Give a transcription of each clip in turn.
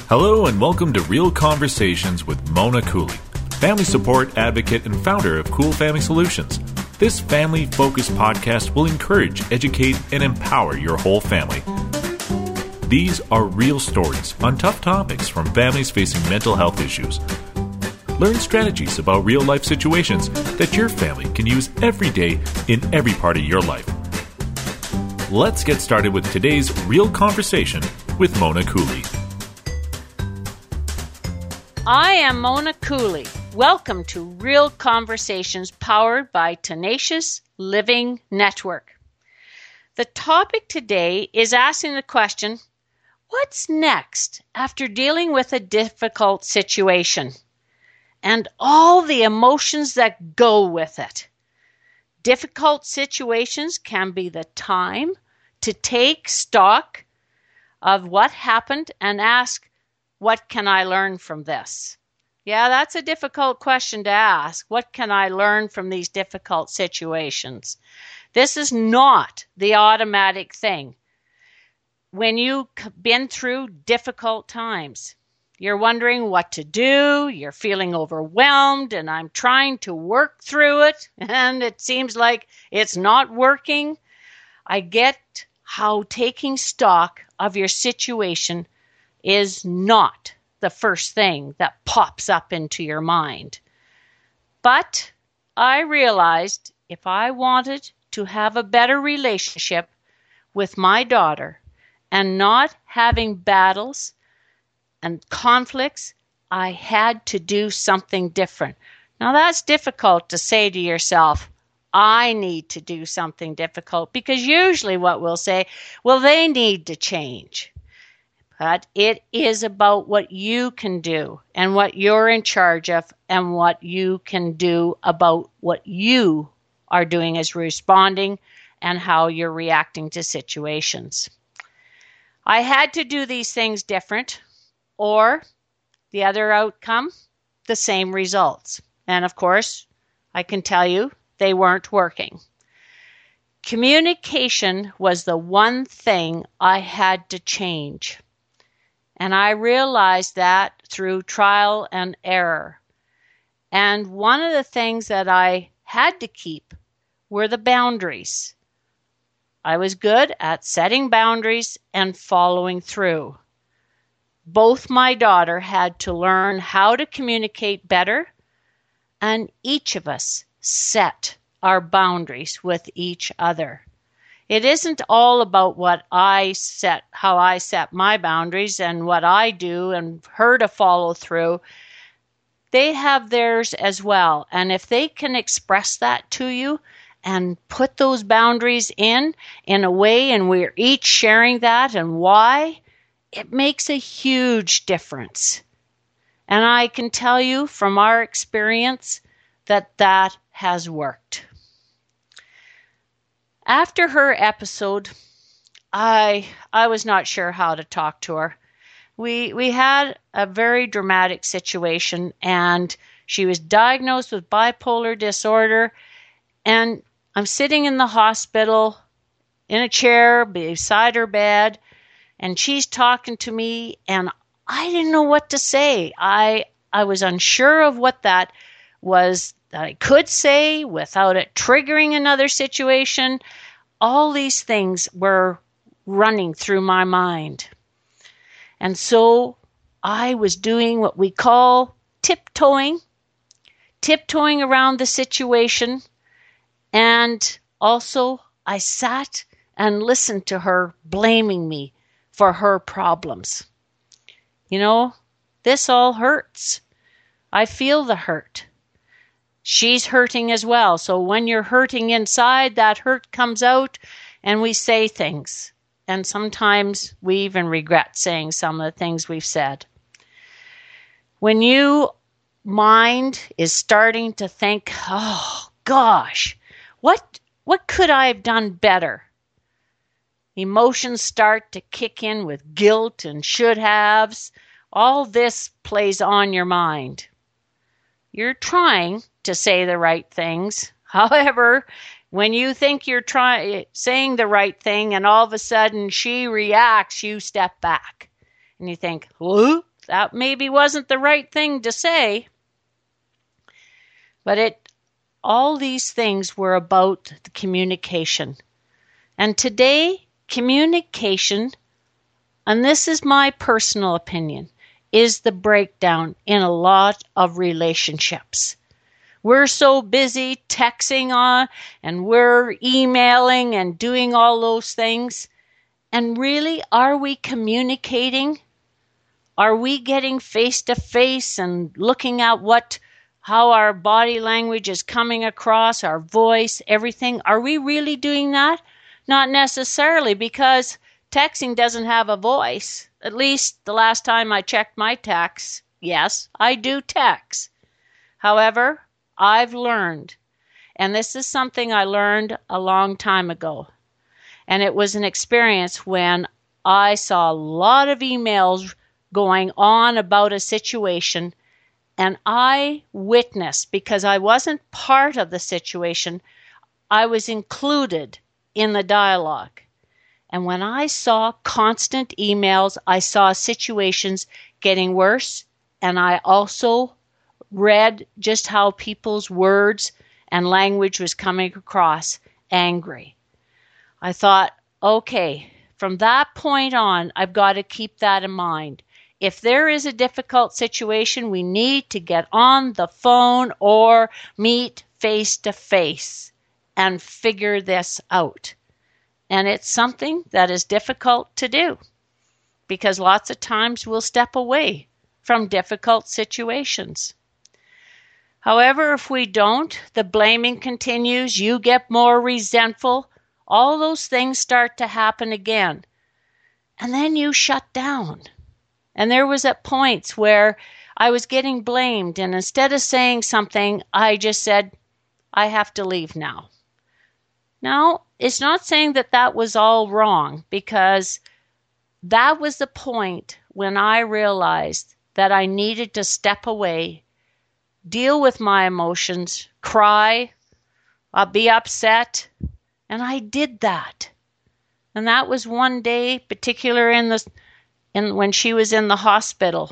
Hello and welcome to Real Conversations with Mona Cooley, family support advocate and founder of Cool Family Solutions. This family-focused podcast will encourage, educate, and empower your whole family. These are real stories on tough topics from families facing mental health issues. Learn strategies about real-life situations that your family can use every day in every part of your life. Let's get started with today's Real Conversation with Mona Cooley. I am Mona Cooley. Welcome to Real Conversations powered by Tenacious Living Network. The topic today is asking the question, what's next after dealing with a difficult situation? And all the emotions that go with it. Difficult situations can be the time to take stock of what happened and ask, what can I learn from this? Yeah, that's a difficult question to ask. What can I learn from these difficult situations? This is not the automatic thing. When you've been through difficult times, you're wondering what to do, you're feeling overwhelmed, and I'm trying to work through it, and it seems like it's not working. I get how taking stock of your situation is not the first thing that pops up into your mind. But I realized if I wanted to have a better relationship with my daughter and not having battles and conflicts, I had to do something different. Now that's difficult to say to yourself, I need to do something difficult, because usually what we'll say, well, they need to change. But it is about what you can do and what you're in charge of and what you can do about what you are doing as responding and how you're reacting to situations. I had to do these things different, or the other outcome, the same results. And of course, I can tell you they weren't working. Communication was the one thing I had to change. And I realized that through trial and error. And one of the things that I had to keep were the boundaries. I was good at setting boundaries and following through. Both my daughter had to learn how to communicate better, and each of us set our boundaries with each other. It isn't all about what I set, how I set my boundaries and what I do and her to follow through. They have theirs as well. And if they can express that to you and put those boundaries in a way, and we're each sharing that and why, it makes a huge difference. And I can tell you from our experience that that has worked. After her episode, I was not sure how to talk to her. We had a very dramatic situation, and she was diagnosed with bipolar disorder, and I'm sitting in the hospital in a chair beside her bed, and she's talking to me, and I didn't know what to say. I was unsure of what that was that I could say without it triggering another situation. All these things were running through my mind. And so I was doing what we call tiptoeing around the situation. And also I sat and listened to her blaming me for her problems. You know, this all hurts. I feel the hurt. She's hurting as well. So when you're hurting inside, that hurt comes out and we say things. And sometimes we even regret saying some of the things we've said. When your mind is starting to think, oh gosh, what could I have done better? Emotions start to kick in with guilt and should haves. All this plays on your mind. You're trying to say the right things. However, when you think you're saying the right thing and all of a sudden she reacts, you step back and you think, huh? that maybe wasn't the right thing to say. But all these things were about the communication. And today, communication, and this is my personal opinion, is the breakdown in a lot of relationships. We're so busy texting on, and we're emailing and doing all those things. And really, are we communicating? Are we getting face to face and looking at how our body language is coming across, our voice, everything? Are we really doing that? Not necessarily, because texting doesn't have a voice. At least the last time I checked my text, yes, I do text. However, I've learned, and this is something I learned a long time ago, and it was an experience when I saw a lot of emails going on about a situation, and I witnessed, because I wasn't part of the situation, I was included in the dialogue. And when I saw constant emails, I saw situations getting worse, and I also read just how people's words and language was coming across angry. I thought, okay, from that point on, I've got to keep that in mind. If there is a difficult situation, we need to get on the phone or meet face to face and figure this out. And it's something that is difficult to do, because lots of times we'll step away from difficult situations. However, if we don't, the blaming continues, you get more resentful, all those things start to happen again. And then you shut down. And there was at points where I was getting blamed, and instead of saying something, I just said, I have to leave now. Now, it's not saying that that was all wrong, because that was the point when I realized that I needed to step away, deal with my emotions, cry, be upset, and I did that. And that was one day, particular when she was in the hospital,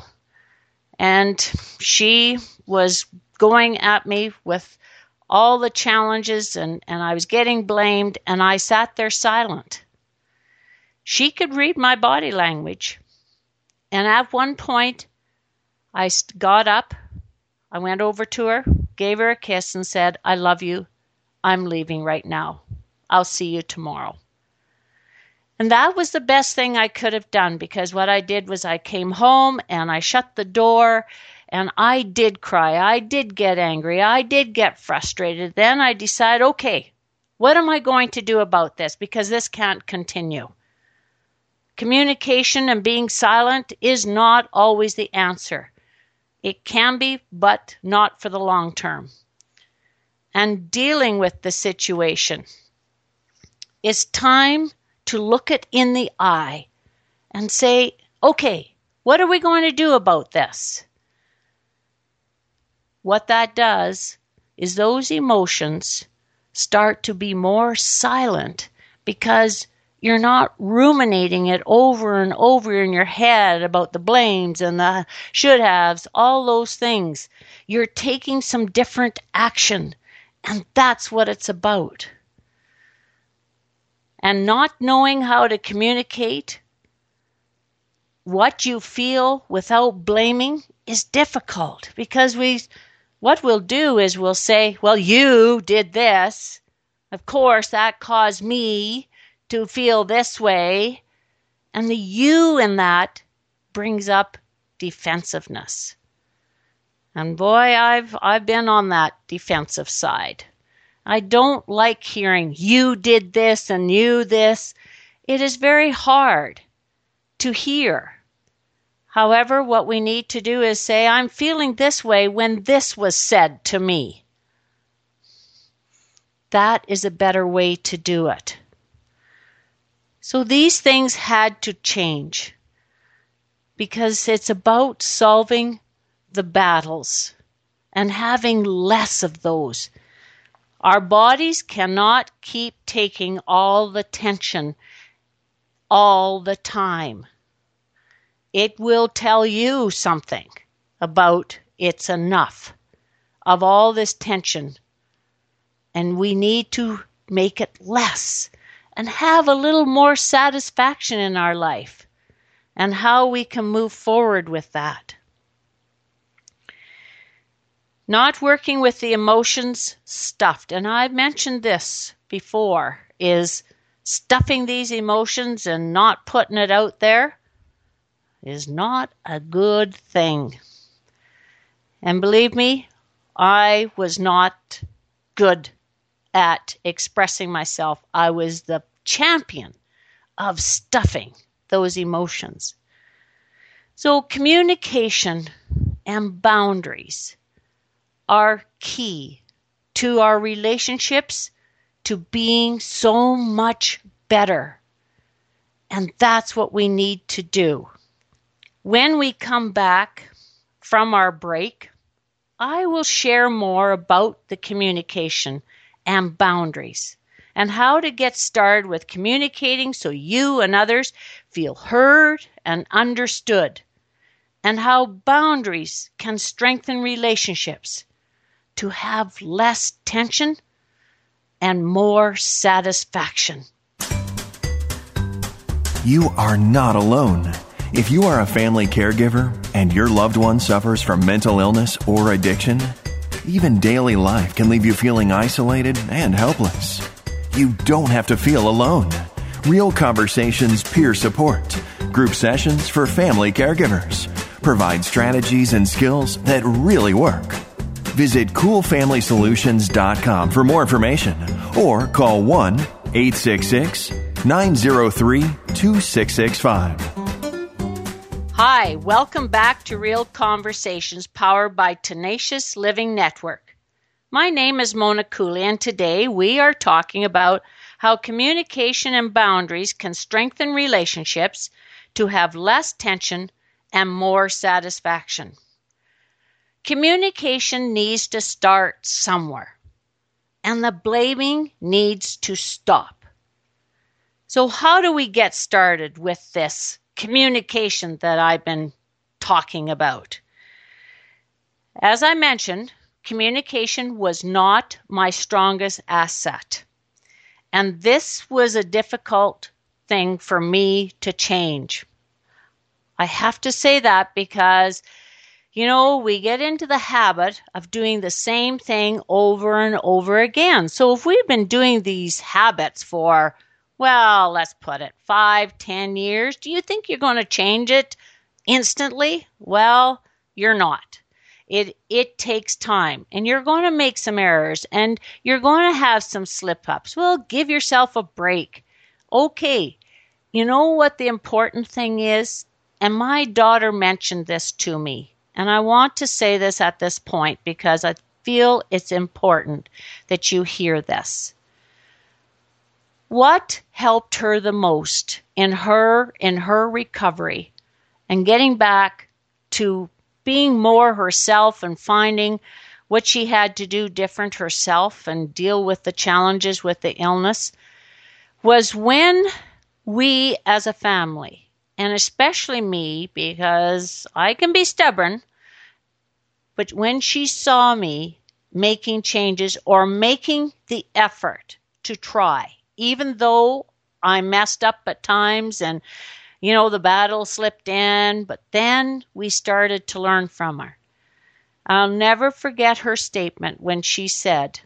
and she was going at me with all the challenges, and I was getting blamed, and I sat there silent. She could read my body language. And at one point, I got up, I went over to her, gave her a kiss, and said, I love you. I'm leaving right now. I'll see you tomorrow. And that was the best thing I could have done, because what I did was I came home and I shut the door, and I did cry. I did get angry. I did get frustrated. Then I decided, okay, what am I going to do about this? Because this can't continue. Communication and being silent is not always the answer. It can be, but not for the long term. And dealing with the situation. It's time to look it in the eye and say, okay, what are we going to do about this? What that does is those emotions start to be more silent, because you're not ruminating it over and over in your head about the blames and the should-haves, all those things. You're taking some different action, and that's what it's about. And not knowing how to communicate what you feel without blaming is difficult, because what we'll do is we'll say, well, you did this. Of course, that caused me to feel this way. And the you in that brings up defensiveness. And boy, I've been on that defensive side. I don't like hearing you did this and you this. It is very hard to hear. However, what we need to do is say, I'm feeling this way when this was said to me. That is a better way to do it. So these things had to change, because it's about solving the battles and having less of those. Our bodies cannot keep taking all the tension all the time. it will tell you something about it's enough of all this tension. And we need to make it less and have a little more satisfaction in our life and how we can move forward with that. Not working with the emotions stuffed. And I've mentioned this before, is stuffing these emotions and not putting it out there is not a good thing. And believe me, I was not good at expressing myself. I was the champion of stuffing those emotions. So communication and boundaries are key to our relationships to being so much better. And that's what we need to do. When we come back from our break, I will share more about the communication and boundaries and how to get started with communicating so you and others feel heard and understood, and how boundaries can strengthen relationships to have less tension and more satisfaction. You are not alone. If you are a family caregiver and your loved one suffers from mental illness or addiction, even daily life can leave you feeling isolated and helpless. You don't have to feel alone. Real Conversations Peer Support, group sessions for family caregivers, provide strategies and skills that really work. Visit coolfamilysolutions.com for more information or call 1-866-903-2665. Hi, welcome back to Real Conversations powered by Tenacious Living Network. My name is Mona Cooley, and today we are talking about how communication and boundaries can strengthen relationships to have less tension and more satisfaction. Communication needs to start somewhere, and the blaming needs to stop. So how do we get started with this communication that I've been talking about? As I mentioned, communication was not my strongest asset. And this was a difficult thing for me to change. I have to say that because, we get into the habit of doing the same thing over and over again. So if we've been doing these habits for, let's put it 5-10 years, do you think you're going to change it instantly? Well, you're not. It takes time, and you're going to make some errors, and you're going to have some slip-ups. Well, give yourself a break. Okay, you know what the important thing is? And my daughter mentioned this to me, and I want to say this at this point because I feel it's important that you hear this. What helped her the most in her recovery and getting back to being more herself and finding what she had to do different herself and deal with the challenges with the illness was when we as a family, and especially me because I can be stubborn, but when she saw me making changes or making the effort to try, even though I messed up at times and the battle slipped in, but then we started to learn from her. I'll never forget her statement when she said,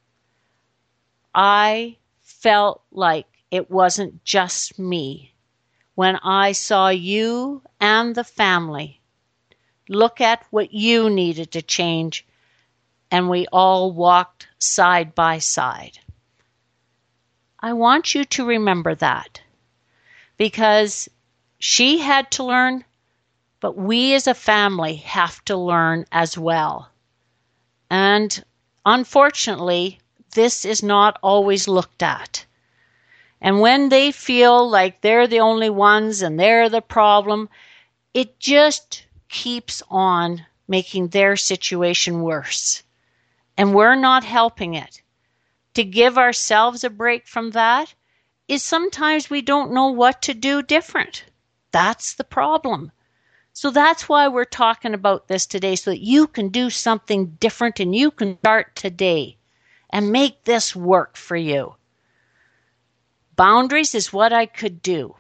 I felt like it wasn't just me when I saw you and the family look at what you needed to change, and we all walked side by side. I want you to remember that because she had to learn, but we as a family have to learn as well. And unfortunately, this is not always looked at. And when they feel like they're the only ones and they're the problem, it just keeps on making their situation worse. And we're not helping it. To give ourselves a break from that is sometimes we don't know what to do different. That's the problem. So that's why we're talking about this today, so that you can do something different and you can start today and make this work for you. Boundaries is what I could do.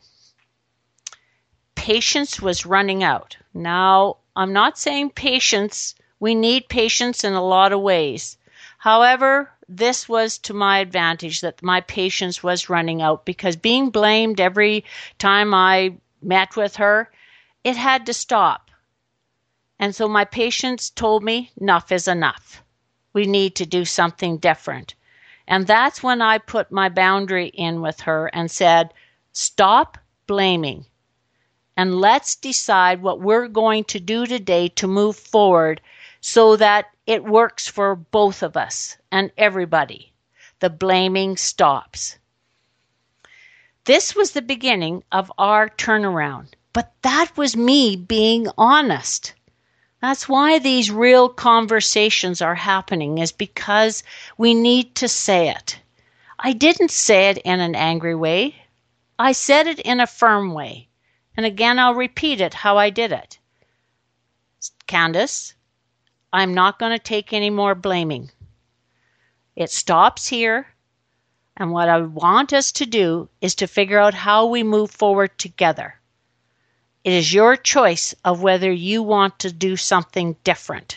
Patience was running out. Now, I'm not saying patience. We need patience in a lot of ways. However, this was to my advantage that my patience was running out, because being blamed every time I met with her, it had to stop. And so my patience told me enough is enough. We need to do something different. And that's when I put my boundary in with her and said, stop blaming. And let's decide what we're going to do today to move forward so that it works for both of us and everybody. The blaming stops. This was the beginning of our turnaround. But that was me being honest. That's why these real conversations are happening, is because we need to say it. I didn't say it in an angry way. I said it in a firm way. And again, I'll repeat it how I did it. Candace, I'm not going to take any more blaming. It stops here. And what I want us to do is to figure out how we move forward together. It is your choice of whether you want to do something different.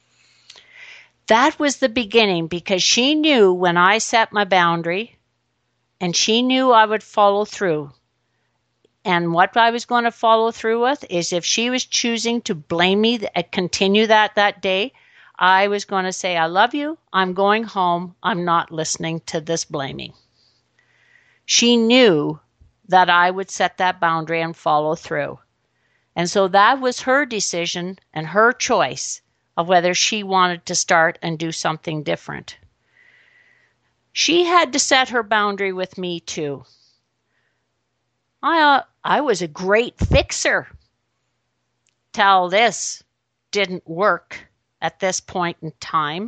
That was the beginning, because she knew when I set my boundary, and she knew I would follow through. And what I was going to follow through with is, if she was choosing to blame me, continue that day, I was going to say, I love you, I'm going home, I'm not listening to this blaming. She knew that I would set that boundary and follow through. And so that was her decision and her choice of whether she wanted to start and do something different. She had to set her boundary with me too. I was a great fixer till this didn't work at this point in time.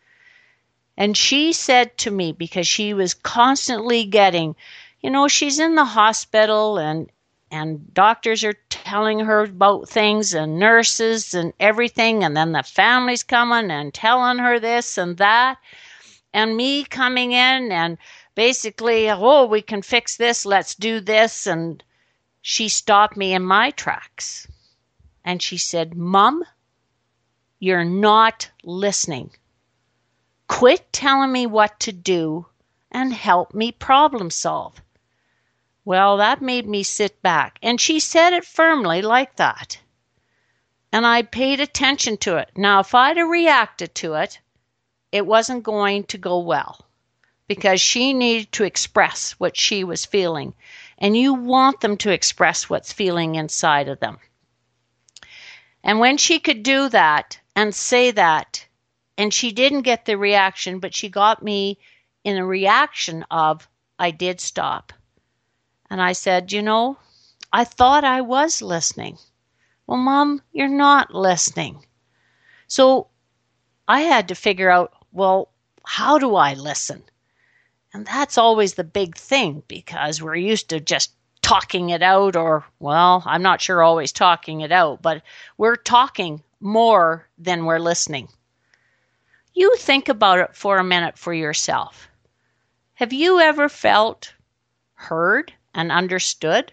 And she said to me, because she was constantly getting, she's in the hospital and doctors are telling her about things and nurses and everything. And then the family's coming and telling her this and that. And me coming in and basically, we can fix this, let's do this. And she stopped me in my tracks. And she said, Mom, you're not listening. Quit telling me what to do and help me problem solve. Well, that made me sit back. And she said it firmly like that. And I paid attention to it. Now, if I'd have reacted to it, it wasn't going to go well, because she needed to express what she was feeling. And you want them to express what's feeling inside of them. And when she could do that and say that, and she didn't get the reaction, but she got me in a reaction of, I did stop. And I said, I thought I was listening. Well, Mom, you're not listening. So I had to figure out, well, how do I listen? And that's always the big thing, because we're used to just talking it out, or, well, I'm not sure always talking it out, but we're talking more than we're listening. You think about it for a minute for yourself. Have you ever felt heard and understood?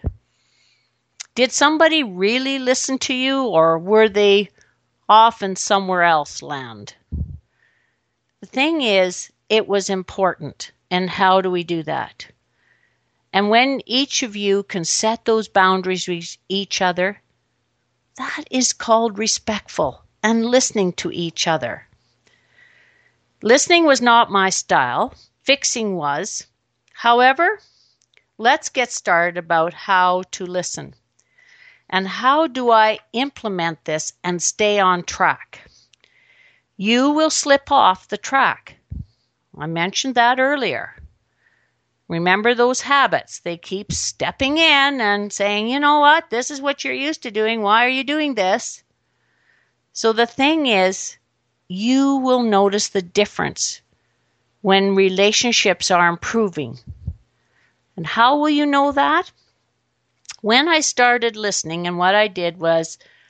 Did somebody really listen to you, or were they off in somewhere else land? The thing is, it was important. And how do we do that? And when each of you can set those boundaries with each other, that is called respectful and listening to each other. Listening was not my style. Fixing was. However, let's get started about how to listen. And how do I implement this and stay on track? You will slip off the track. I mentioned that earlier. Remember those habits. They keep stepping in and saying, you know what, this is what you're used to doing. Why are you doing this? So the thing is, you will notice the difference when relationships are improving. And how will you know that? When I started listening, and what I did was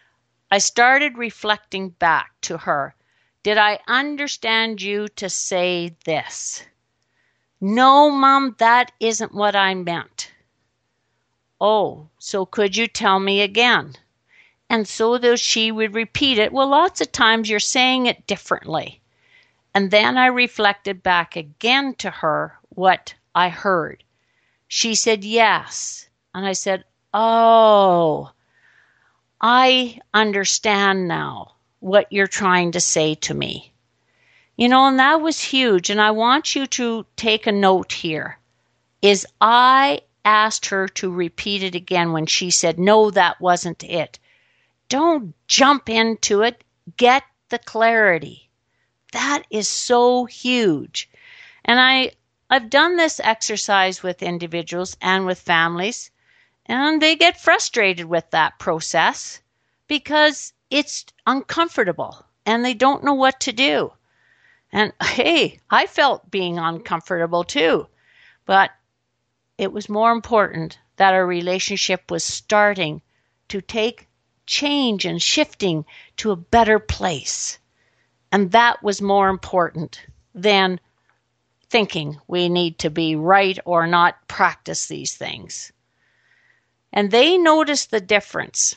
I started reflecting back to her. Did I understand you to say this? No, Mom, that isn't what I meant. Oh, so could you tell me again? And so though she would repeat it, well, lots of times you're saying it differently. And then I reflected back again to her what I heard. She said yes. And I said, oh, I understand now what you're trying to say to me. And that was huge. And I want you to take a note here, is I asked her to repeat it again when she said, no, that wasn't it. Don't jump into it. Get the clarity. That is so huge. And I've done this exercise with individuals and with families, and they get frustrated with that process because it's uncomfortable and they don't know what to do. And hey, I felt being uncomfortable too, but it was more important that our relationship was starting to take change and shifting to a better place. And that was more important than thinking we need to be right or not practice these things. And they noticed the difference.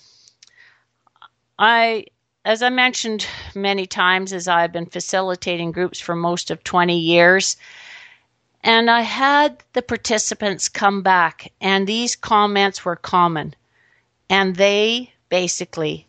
As I mentioned many times, as I've been facilitating groups for most of 20 years, and I had the participants come back, and these comments were common. And they basically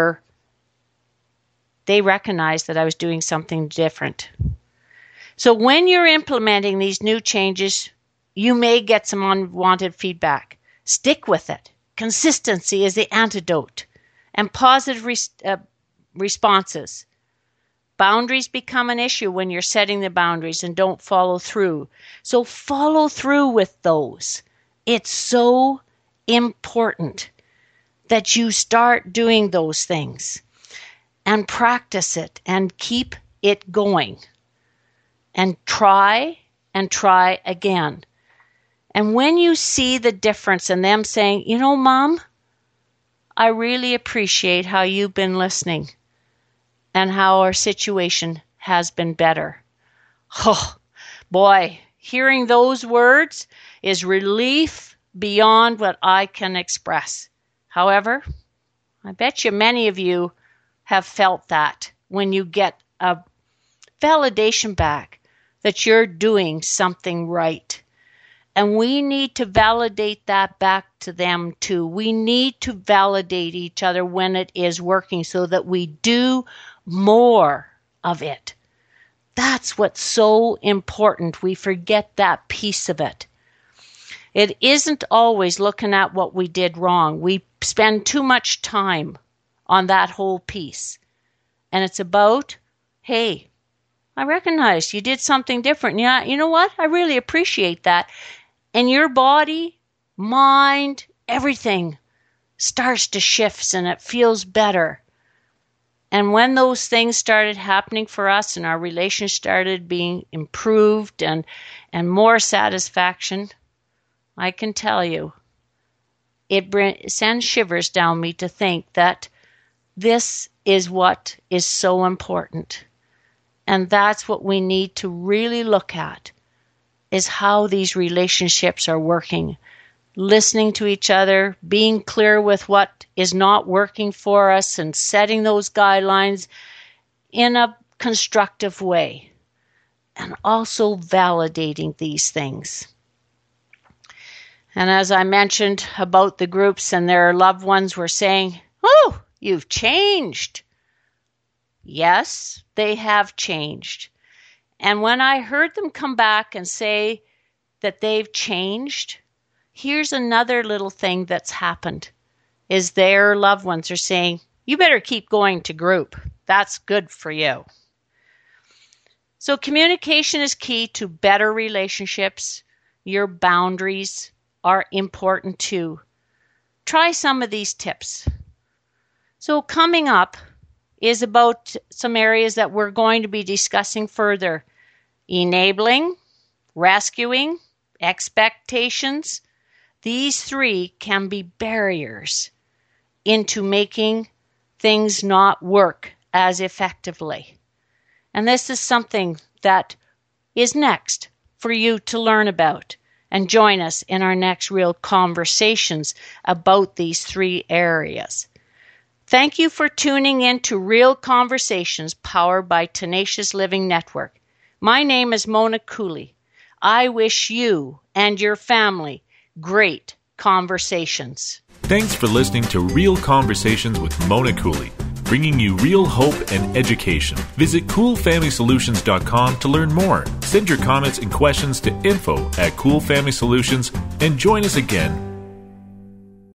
they recognized that I was doing something different. So when you're implementing these new changes, you may get some unwanted feedback. Stick with it. Consistency is the antidote. And positive responses. Boundaries become an issue when you're setting the boundaries and don't follow through. So follow through with those. It's so important that you start doing those things and practice it and keep it going and try again. And when you see the difference in them saying, Mom, I really appreciate how you've been listening and how our situation has been better. Oh, boy, hearing those words is relief beyond what I can express. However, I bet you many of you have felt that when you get a validation back that you're doing something right. And we need to validate that back to them too. We need to validate each other when it is working so that we do more of it. That's what's so important. We forget that piece of it. It isn't always looking at what we did wrong. We spend too much time on that whole piece. And it's about, hey, I recognize you did something different. Yeah, you know what? I really appreciate that. And your body, mind, everything starts to shift and it feels better. And when those things started happening for us and our relations started being improved and more satisfaction, I can tell you, it sends shivers down me to think that this is what is so important. And that's what we need to really look at, is how these relationships are working. Listening to each other, being clear with what is not working for us, and setting those guidelines in a constructive way. And also validating these things. And as I mentioned about the groups and their loved ones were saying, oh, you've changed. Yes, they have changed. And when I heard them come back and say that they've changed, here's another little thing that's happened, is their loved ones are saying, you better keep going to group. That's good for you. So communication is key to better relationships. Your boundaries are important too. Try some of these tips. So coming up is about some areas that we're going to be discussing further. Enabling, rescuing, expectations. These three can be barriers into making things not work as effectively? And this is something that is next for you to learn about and join us in our next Real Conversations about these 3 areas. Thank you for tuning in to Real Conversations powered by Tenacious Living Network. My name is Mona Cooley. I wish you and your family great conversations. Thanks for listening to Real Conversations with Mona Cooley, bringing you real hope and education. Visit coolfamilysolutions.com to learn more. Send your comments and questions to info@coolfamilysolutions and join us again